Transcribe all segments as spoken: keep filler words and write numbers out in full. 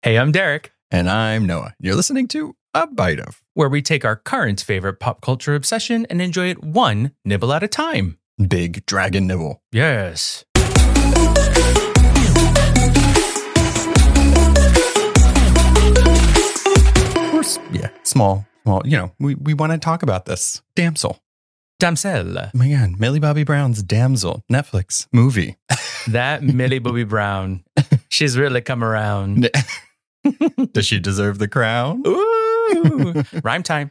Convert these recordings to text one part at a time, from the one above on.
Hey, I'm Derek. And I'm Noah. You're listening to A Bite Of, where we take our current favorite pop culture obsession and enjoy it one nibble at a time. Big Dragon Nibble. Yes. Yeah, small, small. You know, we, we want to talk about this. Damsel. Damsel. Oh my God, Millie Bobby Brown's Damsel, Netflix movie. That Millie Bobby Brown. She's really come around. Does she deserve the crown? Ooh, rhyme time.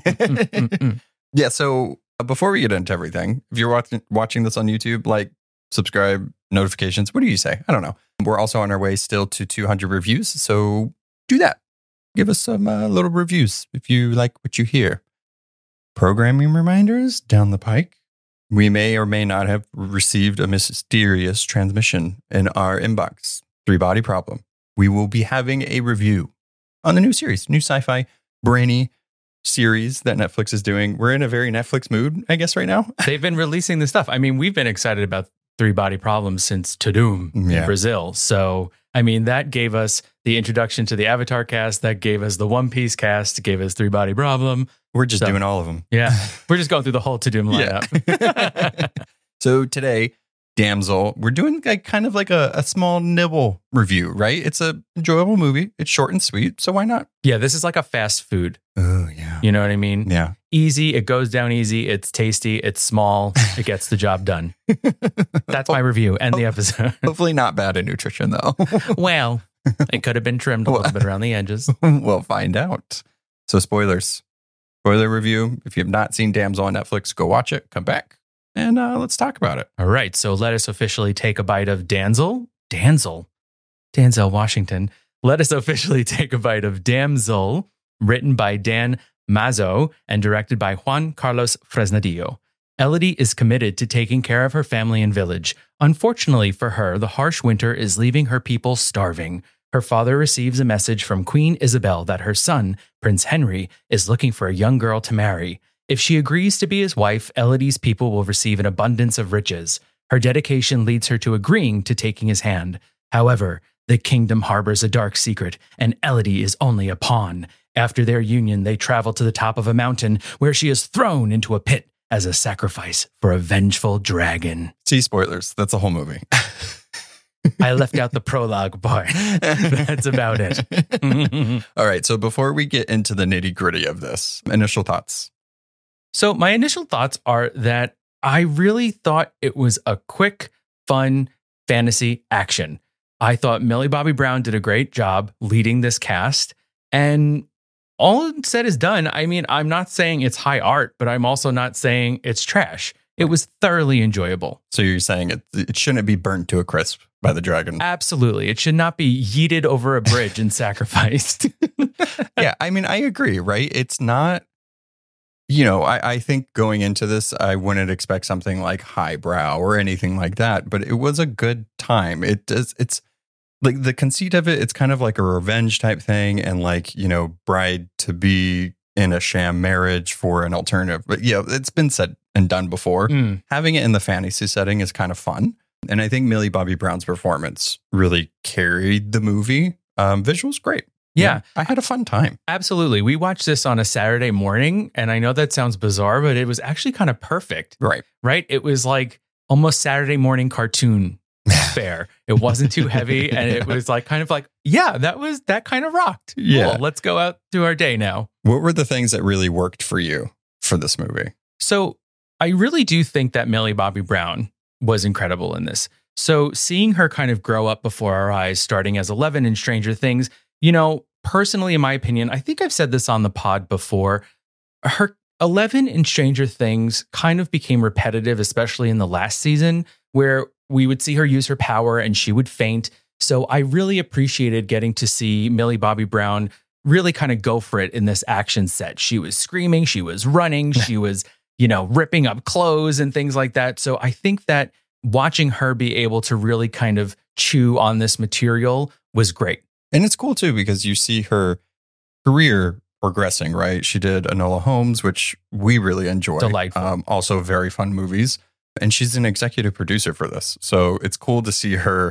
Yeah, so uh, before we get into everything, if you're watching watching this on YouTube, like, subscribe, notifications, what do you say? I don't know. We're also on our way still to two hundred reviews, so do that. Give us some uh, little reviews if you like what you hear. Programming reminders down the pike. We may or may not have received a mysterious transmission in our inbox. Three Body Problem. We will be having a review on the new series, new sci-fi, brainy series that Netflix is doing. We're in a very Netflix mood, I guess, right now. They've been releasing this stuff. I mean, we've been excited about Three Body Problem since Tudum Yeah. in Brazil. So, I mean, that gave us the introduction to the Avatar cast. That gave us the One Piece cast. Gave us Three Body Problem. We're just So- doing all of them. Yeah. We're just going through the whole Tudum Yeah. lineup. So today, Damsel, we're doing like kind of like a, a small nibble review, right? It's a enjoyable movie. It's short and sweet, so why not? Yeah, this is like a fast food. Oh, yeah. You know what I mean? Yeah. Easy. It goes down easy. It's tasty. It's small. It gets the job done. That's my review and the episode. Hopefully not bad in nutrition, though. Well, it could have been trimmed a little bit around the edges. We'll find out. So spoilers. Spoiler review. If you have not seen Damsel on Netflix, go watch it. Come back. And uh, let's talk about it. All right. So let us officially take a bite of Damsel. Damsel. Denzel Washington. Let us officially take a bite of Damsel, written by Dan Mazo and directed by Juan Carlos Fresnadillo. Elodie is committed to taking care of her family and village. Unfortunately for her, the harsh winter is leaving her people starving. Her father receives a message from Queen Isabel that her son, Prince Henry, is looking for a young girl to marry. If she agrees to be his wife, Elodie's people will receive an abundance of riches. Her dedication leads her to agreeing to taking his hand. However, the kingdom harbors a dark secret, and Elodie is only a pawn. After their union, they travel to the top of a mountain where she is thrown into a pit as a sacrifice for a vengeful dragon. See, spoilers. That's the whole movie. I left out the prologue part. That's about it. All right. So before we get into the nitty gritty of this, initial thoughts. So my initial thoughts are that I really thought it was a quick, fun fantasy action. I thought Millie Bobby Brown did a great job leading this cast. And all said is done. I mean, I'm not saying it's high art, but I'm also not saying it's trash. It was thoroughly enjoyable. So you're saying it, it shouldn't be burnt to a crisp by the dragon. Absolutely. It should not be yeeted over a bridge and sacrificed. Yeah, I mean, I agree, right? It's not, you know, I, I think going into this, I wouldn't expect something like highbrow or anything like that, but it was a good time. It does, it's like the conceit of it, it's kind of like a revenge type thing, and like, you know, bride to be in a sham marriage for an alternative. But yeah, it's been said and done before. Mm. Having it in the fantasy setting is kind of fun. And I think Millie Bobby Brown's performance really carried the movie. Um, visuals, great. Yeah. I had a fun time. Absolutely. We watched this on a Saturday morning, and I know that sounds bizarre, but it was actually kind of perfect, Right. right? It was like almost Saturday morning cartoon fare. It wasn't too heavy, and it was like kind of like, yeah, that was that kind of rocked. Yeah. Cool, let's go out to our day now. What were the things that really worked for you for this movie? So I really do think that Millie Bobby Brown was incredible in this. So seeing her kind of grow up before our eyes, starting as Eleven in Stranger Things, you know, personally, in my opinion, I think I've said this on the pod before, her Eleven in Stranger Things kind of became repetitive, especially in the last season, where we would see her use her power and she would faint. So I really appreciated getting to see Millie Bobby Brown really kind of go for it in this action set. She was screaming, she was running, she was, you know, ripping up clothes and things like that. So I think that watching her be able to really kind of chew on this material was great. And it's cool too, because you see her career progressing, right? She did Enola Holmes, which we really enjoy. Delightful. Um, also very fun movies. And she's an executive producer for this. So it's cool to see her,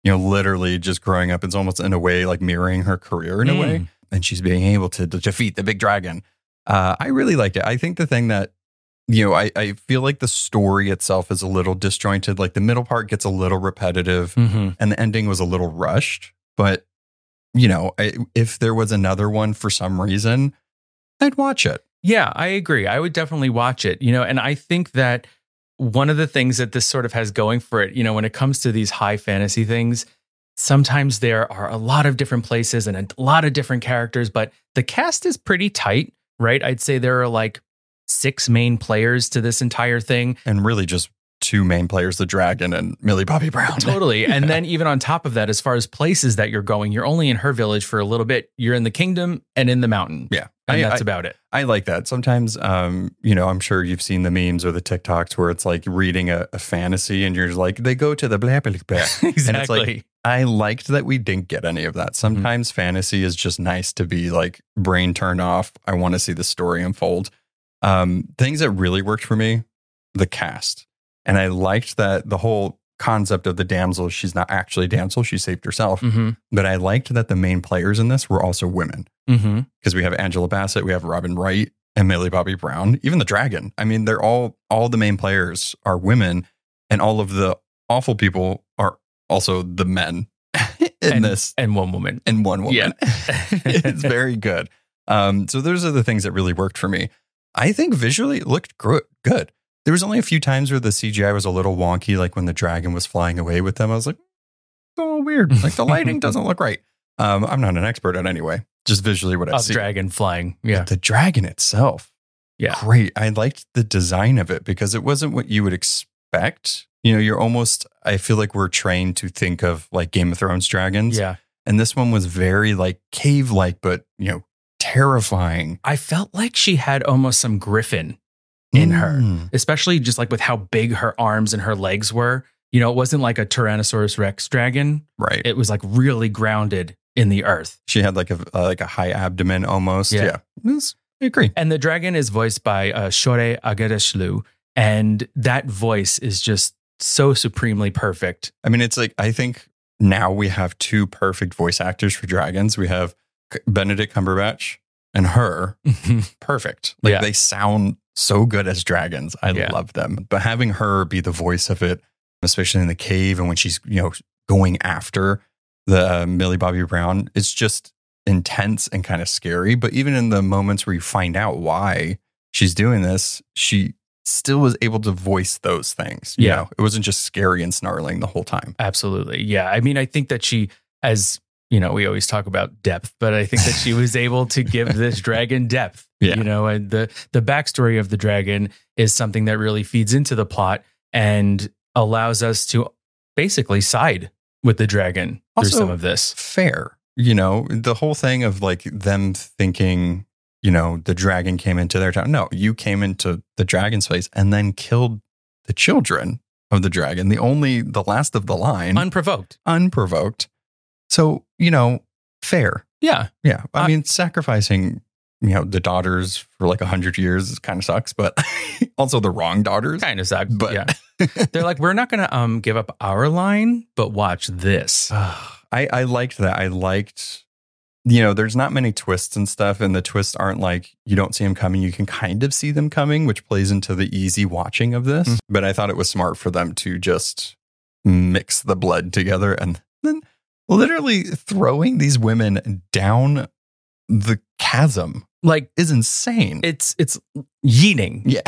you know, literally just growing up. It's almost in a way like mirroring her career in a Mm. way. And she's being able to, to defeat the big dragon. Uh, I really liked it. I think the thing that, you know, I, I feel like the story itself is a little disjointed. Like the middle part gets a little repetitive Mm-hmm. and the ending was a little rushed. But, you know, I, if there was another one for some reason, I'd watch it. Yeah, I agree. I would definitely watch it, you know, and I think that one of the things that this sort of has going for it, you know, when it comes to these high fantasy things, sometimes there are a lot of different places and a lot of different characters, but the cast is pretty tight, right? I'd say there are like six main players to this entire thing. And really just two main players, the dragon and Millie Bobby Brown. Totally. And then even on top of that, as far as places that you're going, you're only in her village for a little bit. You're in the kingdom and in the mountain. Yeah. And I- that's I- about it. I like that. Sometimes, um, you know, I'm sure you've seen the memes or the TikToks where it's like reading a, a fantasy and you're just like, they go to the blah, blah, blah. Exactly. And it's like, I liked that we didn't get any of that. Sometimes mm-hmm. fantasy is just nice to be like brain turned off. I want to see the story unfold. Um, things that really worked for me, the cast. And I liked that the whole concept of the damsel, she's not actually a damsel, she saved herself. Mm-hmm. But I liked that the main players in this were also women. Because mm-hmm. we have Angela Bassett, we have Robin Wright, and Millie Bobby Brown, even the dragon. I mean, they're all, all the main players are women, and all of the awful people are also the men in and, this. And one woman. And one woman. Yeah. It's very good. Um, so those are the things that really worked for me. I think visually it looked gr- good. There was only a few times where the C G I was a little wonky, like when the dragon was flying away with them. I was like, it's a little weird. Like the lighting doesn't look right. Um, I'm not an expert at anyway. Just visually what I Of see. dragon flying. Yeah. But the dragon itself. Yeah. Great. I liked the design of it because it wasn't what you would expect. You know, you're almost, I feel like we're trained to think of like Game of Thrones dragons. Yeah. And this one was very like cave-like, but, you know, terrifying. I felt like she had almost some griffin in Mm. her, especially just like with how big her arms and her legs were. You know, it wasn't like a Tyrannosaurus Rex dragon. Right. It was like really grounded in the earth. She had like a uh, like a high abdomen almost. Yeah. Yeah. It was- I agree. And the dragon is voiced by uh, Shore Agedeshlu. And that voice is just so supremely perfect. I mean, it's like, I think now we have two perfect voice actors for dragons. We have Benedict Cumberbatch and her. Perfect. Like Yeah. they sound so good as dragons. I Yeah. love them. But having her be the voice of it, especially in the cave and when she's, you know, going after the uh, Millie Bobby Brown, it's just intense and kind of scary. But even in the moments where you find out why she's doing this, she still was able to voice those things. You Yeah. know, it wasn't just scary and snarling the whole time. Absolutely. Yeah. I mean, I think that she, as you know, we always talk about depth, but I think that she was able to give this dragon depth. Yeah. You know, and the the backstory of the dragon is something that really feeds into the plot and allows us to basically side with the dragon through Also, some of this. Fair. You know, the whole thing of like them thinking, you know, the dragon came into their town. No, you came into the dragon's place and then killed the children of the dragon. The only, the last of the line. Unprovoked. Unprovoked. So, you know, fair. Yeah. Yeah. I Uh, mean, sacrificing, you know, the daughters for like a hundred years kind of sucks, but also the wrong daughters. Kind of sucks. But yeah. They're like, we're not going to um give up our line, but watch this. I, I liked that. I liked, you know, there's not many twists and stuff, and the twists aren't like you don't see them coming. You can kind of see them coming, which plays into the easy watching of this. Mm. But I thought it was smart for them to just mix the blood together and then literally throwing these women down the chasm Like is insane. it's it's yeeting. yeah.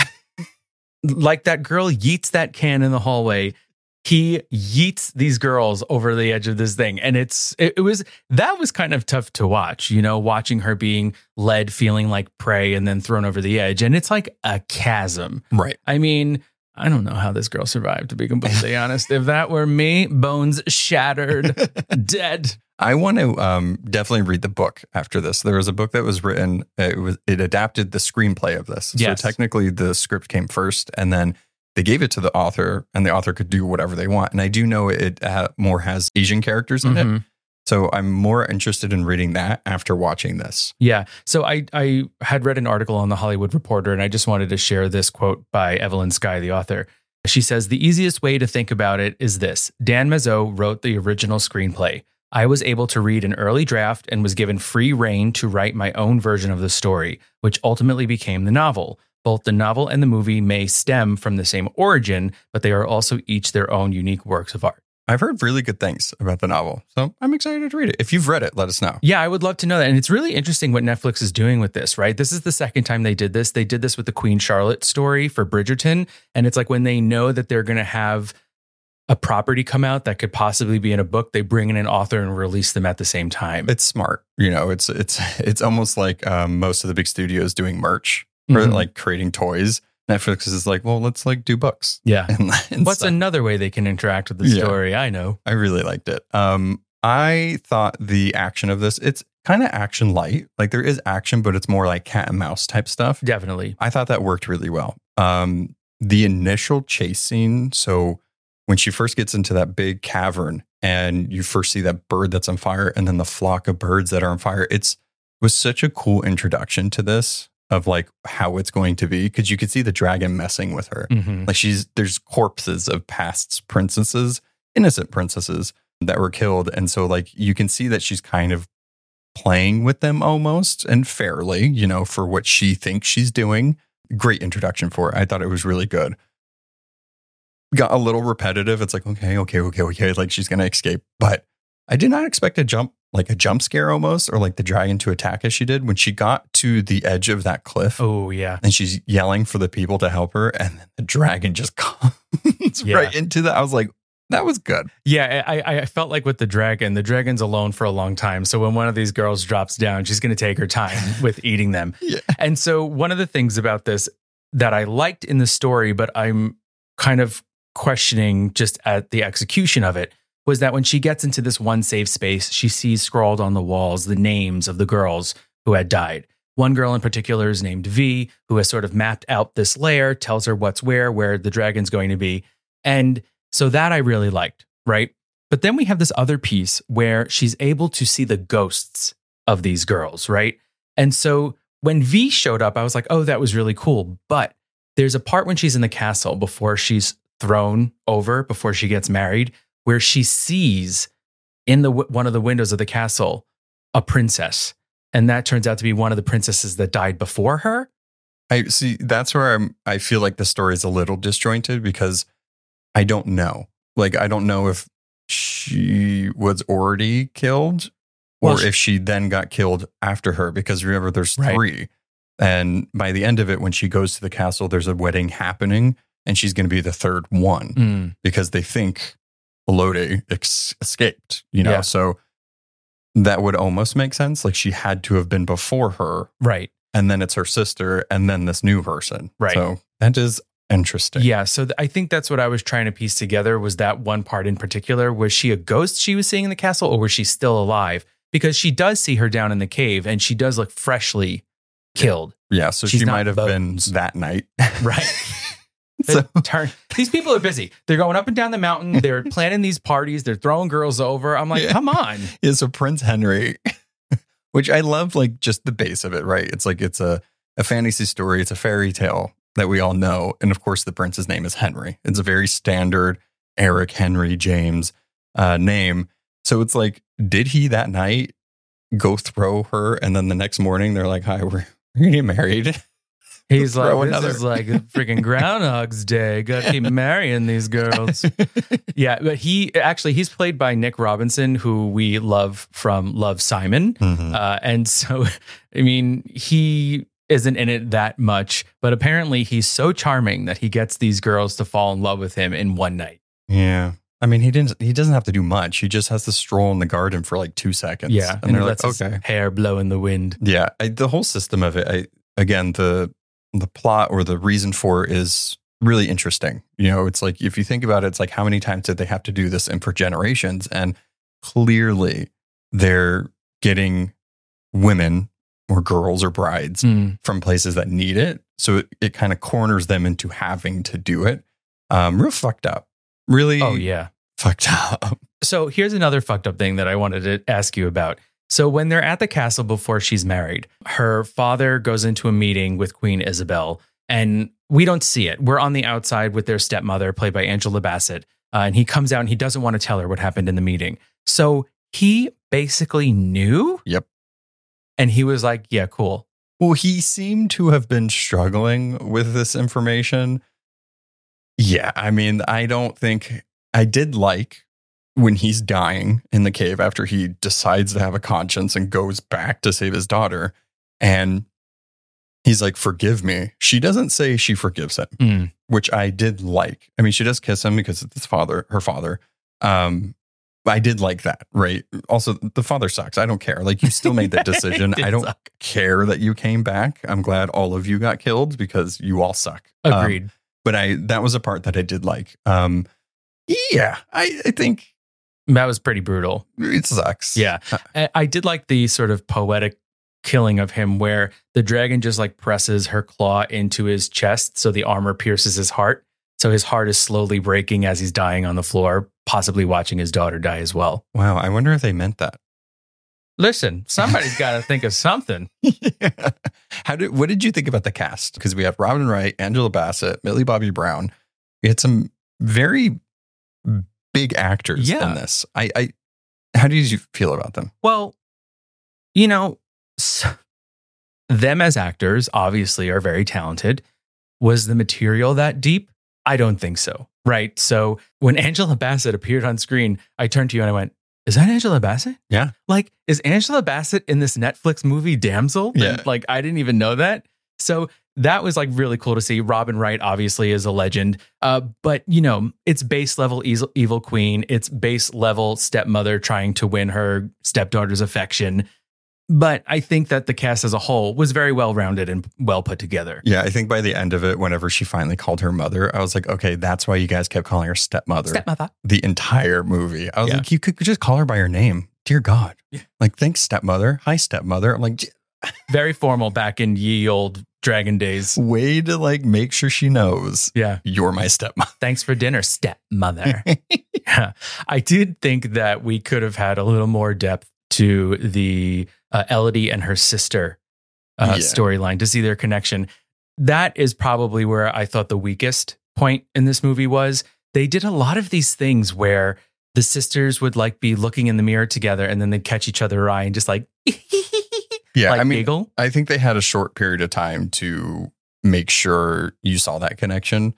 Like that girl yeets that can in the hallway. He yeets these girls over the edge of this thing. And it's, it, it was, that was kind of tough to watch, you know, watching her being led, feeling like prey and then thrown over the edge. And it's like a chasm. Right. I mean, I don't know how this girl survived, to be completely honest. If that were me, bones shattered, dead. I want to um, definitely read the book after this. There was a book that was written. It was it adapted the screenplay of this. Yes. So technically, the script came first, and then they gave it to the author, and the author could do whatever they want. And I do know it uh, more has Asian characters in Mhm. it, so I'm more interested in reading that after watching this. Yeah. So I, I had read an article on the Hollywood Reporter, and I just wanted to share this quote by Evelyn Skye, the author. She says, the easiest way to think about it is this. Dan Mazeau wrote the original screenplay. I was able to read an early draft and was given free rein to write my own version of the story, which ultimately became the novel. Both the novel and the movie may stem from the same origin, but they are also each their own unique works of art. I've heard really good things about the novel, so I'm excited to read it. If you've read it, let us know. Yeah, I would love to know that. And it's really interesting what Netflix is doing with this, right? This is the second time they did this. They did this with the Queen Charlotte story for Bridgerton. And it's like when they know that they're going to have a property come out that could possibly be in a book, they bring in an author and release them at the same time. It's smart. You know, it's it's it's almost like um, most of the big studios doing merch or Mhm. like creating toys. Netflix is like, well, let's like do books. Yeah. And, and What's stuff. another way they can interact with the Yeah. story? I know. I really liked it. Um, I thought the action of this, it's kind of action light. Like there is action, but it's more like cat and mouse type stuff. Definitely. I thought that worked really well. Um, the initial chase scene, so when she first gets into that big cavern and you first see that bird that's on fire and then the flock of birds that are on fire, it's was such a cool introduction to this of like how it's going to be, because you could see the dragon messing with her. Mhm. Like she's there's corpses of past princesses, innocent princesses that were killed. And so like you can see that she's kind of playing with them almost, and fairly, you know, for what she thinks she's doing. Great introduction for it. I thought it was really good. Got a little repetitive. It's like, okay, okay, okay, okay. Like she's going to escape. But I did not expect a jump, like a jump scare almost, or like the dragon to attack as she did when she got to the edge of that cliff. Oh, yeah. And she's yelling for the people to help her. And then the dragon just comes Yeah. right into that. I was like, that was good. Yeah, I, I felt like with the dragon, the dragon's alone for a long time. So when one of these girls drops down, she's going to take her time with eating them. Yeah. And so one of the things about this that I liked in the story, but I'm kind of questioning just at the execution of it, was that when she gets into this one safe space, she sees scrawled on the walls the names of the girls who had died. One girl in particular is named V, who has sort of mapped out this lair, tells her what's where, where the dragon's going to be. And so that I really liked, right? But then we have this other piece where she's able to see the ghosts of these girls, right? And so when V showed up, I was like, oh, that was really cool. But there's a part when she's in the castle before she's thrown over, before she gets married, where she sees in the one of the windows of the castle a princess. And that turns out to be one of the princesses that died before her. I see. That's where I'm, I feel like the story is a little disjointed because I don't know. Like, I don't know if she was already killed or Well, she- if she then got killed after her, because remember, there's Right. three. And by the end of it, when she goes to the castle, there's a wedding happening and she's going to be the third one Mm, because they think Elodie ex- escaped, you know? Yeah. So that would almost make sense. Like she had to have been before her, right. and then it's her sister, and then this new person. Right. So that is interesting. Yeah, so th- I think that's what I was trying to piece together, was that one part in particular. Was she a ghost she was seeing in the castle, or was she still alive? Because she does see her down in the cave and she does look freshly killed. Yeah. So She's she not might have bones. been that night. Right. So Turn. These people are busy. They're going up and down the mountain. They're planning these parties. They're throwing girls over. I'm like, Yeah. come on. yeah, so Prince Henry, which I love, like just the base of it, right? It's like it's a, a fantasy story. It's a fairy tale that we all know. And of course, the prince's name is Henry. It's a very standard Eric Henry James uh, name. So it's like, did he that night go throw her? And then the next morning, they're like, hi, we're, we're going to get married. He's like, Throw this another. is like a freaking Groundhog's Day. Got to keep marrying these girls. Yeah, but he actually, he's played by Nick Robinson, who we love from Love, Simon. Mhm. Uh, and so, I mean, he isn't in it that much, but apparently he's so charming that he gets these girls to fall in love with him in one night. Yeah. I mean, he didn't. He doesn't have to do much. He just has to stroll in the garden for like two seconds. Yeah, and they're he like, lets his okay, hair blow in the wind. yeah. I, the whole system of it. I again, the the plot or the reason for it is really interesting. You know, it's like if you think about it, it's like how many times did they have to do this and for generations? And clearly, they're getting women or girls or brides Mm. from places that need it. So it, it kind of corners them into having to do it. Um, real fucked up. Really Oh, yeah. fucked up. So here's another fucked up thing that I wanted to ask you about. So when they're at the castle before she's married, her father goes into a meeting with Queen Isabel. And we don't see it. We're on the outside with their stepmother, played by Angela Bassett. Uh, and he comes out and he doesn't want to tell her what happened in the meeting. So he basically knew. Yep. And he was like, yeah, cool. Well, he seemed to have been struggling with this information. Yeah, I mean, I don't think I did like when he's dying in the cave after he decides to have a conscience and goes back to save his daughter. And he's like, forgive me. She doesn't say she forgives him, Mm. which I did like. I mean, she does kiss him because it's his father, her father. Um, I did like that, right? Also, the father sucks. I don't care. Like, you still made that decision. I don't suck. care that you came back. I'm glad all of you got killed because you all suck. Agreed. Um, but I that was a part that I did like. Um, yeah, I, I think That was pretty brutal. it sucks. Yeah. I, I did like the sort of poetic killing of him where the dragon just like presses her claw into his chest so the armor pierces his heart. So his heart is slowly breaking as he's dying on the floor, possibly watching his daughter die as well. Wow, I wonder if they meant that. Listen, somebody's got to think of something. Yeah. How did what did you think about the cast? Because we had Robin Wright, Angela Bassett, Millie Bobby Brown. We had some very big actors Yeah. in this. I, I how did you feel about them? Well, you know, s- them as actors obviously are very talented. Was the material that deep? I don't think so. Right. So when Angela Bassett appeared on screen, I turned to you and I went, is that Angela Bassett? Yeah. Like, is Angela Bassett in this Netflix movie Damsel? Yeah. And, like, I didn't even know that. So that was like really cool to see. Robin Wright obviously is a legend. Uh, but, you know, it's base level evil, evil queen. It's base level stepmother trying to win her stepdaughter's affection. But I think that the cast as a whole was very well rounded and well put together. Yeah, I think by the end of it, whenever she finally called her mother, I was like, okay, that's why you guys kept calling her stepmother. Stepmother. The entire movie. I was Yeah. like, you could just call her by her name. Dear God. Yeah. Like, thanks, stepmother. Hi, stepmother. I'm like, "J- Very formal back in ye old dragon days. way to like make sure she knows Yeah. you're my stepmother. Thanks for dinner, stepmother. Yeah. I did think that we could have had a little more depth to the uh, Elodie and her sister uh, Yeah. storyline to see their connection. That is probably where I thought the weakest point in this movie was. They did a lot of these things where the sisters would like be looking in the mirror together and then they'd catch each other eye and just like, Yeah, like I mean, giggle. I think they had a short period of time to make sure you saw that connection.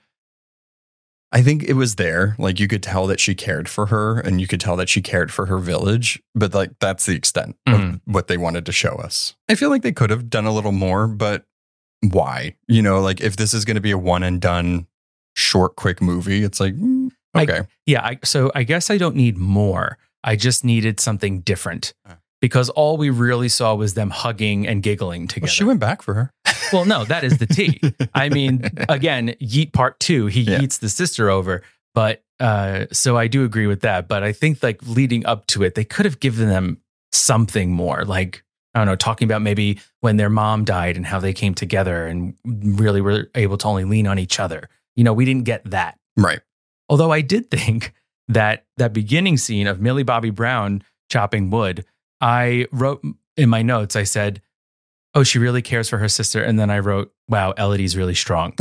I think it was there. Like, you could tell that she cared for her and you could tell that she cared for her village. But like, that's the extent Mhm. of what they wanted to show us. I feel like they could have done a little more, but why? You know, like if this is going to be a one and done short, quick movie, it's like, mm, I- okay. Yeah, I, so I guess I don't need more. I just needed something different Uh. because all we really saw was them hugging and giggling Well, together. she went back for her. Well, no, that is the T. I mean, again, Yeet Part Two, he Yeah. yeets the sister over. But uh, so I do agree with that. But I think like leading up to it, they could have given them something more. Like, I don't know, talking about maybe when their mom died and how they came together and really were able to only lean on each other. You know, we didn't get that. Right. Although I did think that that beginning scene of Millie Bobby Brown chopping wood, I wrote in my notes, I said, oh, she really cares for her sister. And then I wrote, wow, Elodie's really strong.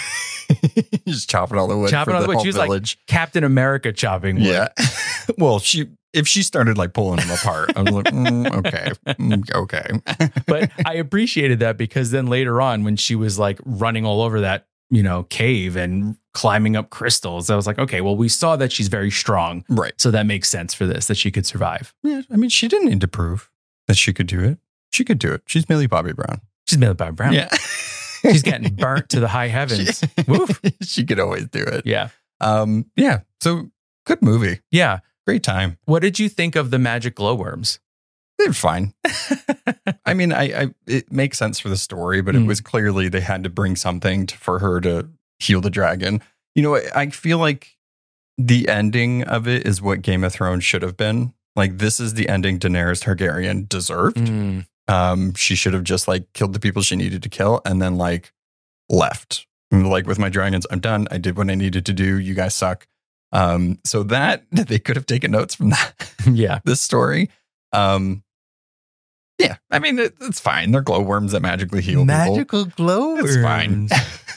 Just chopping all the wood. Chopping for all the wood. whole She was like village. Captain America chopping wood. Yeah. Well, she if she started like pulling them apart, I was like, mm, okay, mm, okay. But I appreciated that because then later on, when she was like running all over that, you know, cave and climbing up crystals, I was like, okay, well, we saw that she's very strong. Right. So that makes sense for this, that she could survive. Yeah. I mean, she didn't need to prove that she could do it. She could do it. She's Millie Bobby Brown. She's Millie Bobby Brown. Yeah. She's getting burnt to the high heavens. She, Woof. she could always do it. Yeah. Um. Yeah. So good movie. Yeah. Great time. What did you think of the magic glowworms? They're fine. I mean, I, I it makes sense for the story, but it Mm. was clearly they had to bring something to, for her to heal the dragon. You know, I, I feel like the ending of it is what Game of Thrones should have been. Like, this is the ending Daenerys Targaryen deserved. Mm. Um, she should have just like killed the people she needed to kill and then like left. And, like, with my dragons, I'm done. I did what I needed to do. You guys suck. Um, so that they could have taken notes from that. Yeah. This story. Um, yeah, I mean it, it's fine. They're glowworms that magically heal people. glowworms. It's fine.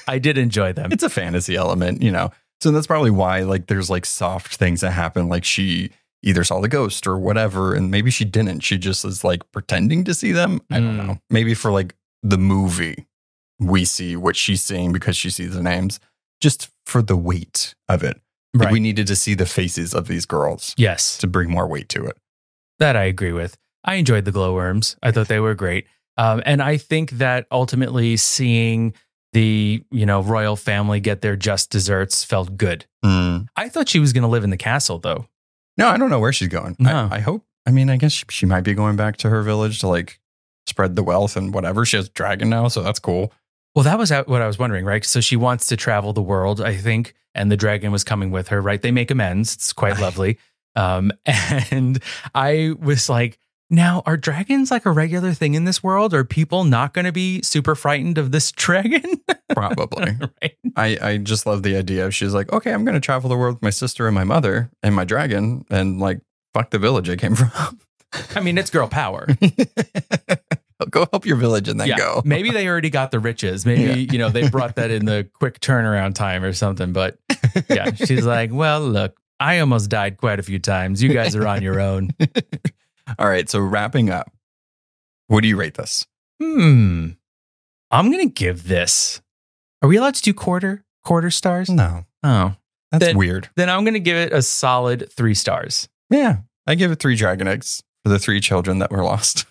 I did enjoy them. It's a fantasy element, you know. So that's probably why like there's like soft things that happen. Like she either saw the ghost or whatever, and maybe she didn't. She just is like pretending to see them. I don't Mm. know. Maybe for like the movie, we see what she's seeing because she sees the names, just for the weight of it. Like Right. we needed to see the faces of these girls Yes, to bring more weight to it. that I agree with. I enjoyed the glowworms. I thought they were great. Um, and I think that ultimately seeing the, you know, royal family get their just desserts felt good. Mm. I thought she was going to live in the castle, though. No, I don't know where she's going. No. I, I hope. I mean, I guess she, she might be going back to her village to like spread the wealth and whatever. She has a dragon now, so that's cool. Well, that was what I was wondering, right? So she wants to travel the world, I think, and the dragon was coming with her, right? They make amends. It's quite lovely. Um, and I was like, now, are dragons like a regular thing in this world? Are people not going to be super frightened of this dragon? Probably. Right? I, I just love the idea of she's like, okay, I'm going to travel the world with my sister and my mother and my dragon and like, fuck the village I came from. I mean, it's girl power. Go help your village and then Yeah, go. maybe they already got the riches. Maybe, Yeah. you know, they brought that in the quick turnaround time or something. But yeah, she's like, well, look, I almost died quite a few times. You guys are on your own. All right. So wrapping up, what do you rate this? Hmm. I'm going to give this. Are we allowed to do quarter, quarter stars? No, Oh, that's Then- weird. then I'm going to give it a solid three stars. Yeah. I give it three dragon eggs for the three children that were lost.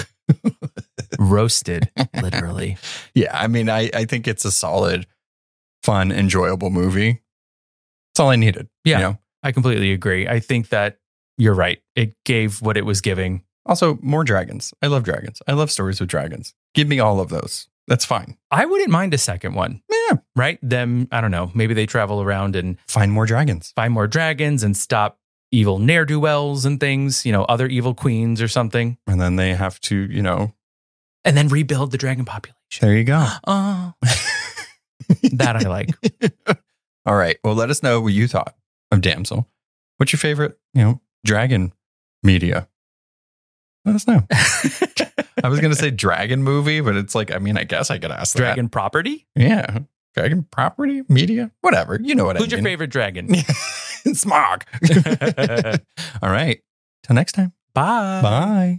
Roasted, literally. Yeah. I mean, I, I think it's a solid, fun, enjoyable movie. That's all I needed. Yeah. You know? I completely agree. I think that you're right. It gave what it was giving. Also, more dragons. I love dragons. I love stories with dragons. Give me all of those. That's fine. I wouldn't mind a second one, Yeah. right? Them, I don't know, maybe they travel around and Find more dragons. find more dragons and stop evil ne'er-do-wells and things, you know, other evil queens or something, And then they have to, you know, and then rebuild the dragon population. there you go. Oh, that I like. All right. Well, let us know what you thought of Damsel. What's your favorite, you know, dragon media? Let us know. I was going to say dragon movie, but it's like, I mean, I guess I could ask Dragon property? that. Yeah. Dragon property, media, whatever. You know what Who's I your mean. favorite dragon? Smog. All right. Till next time. Bye. Bye.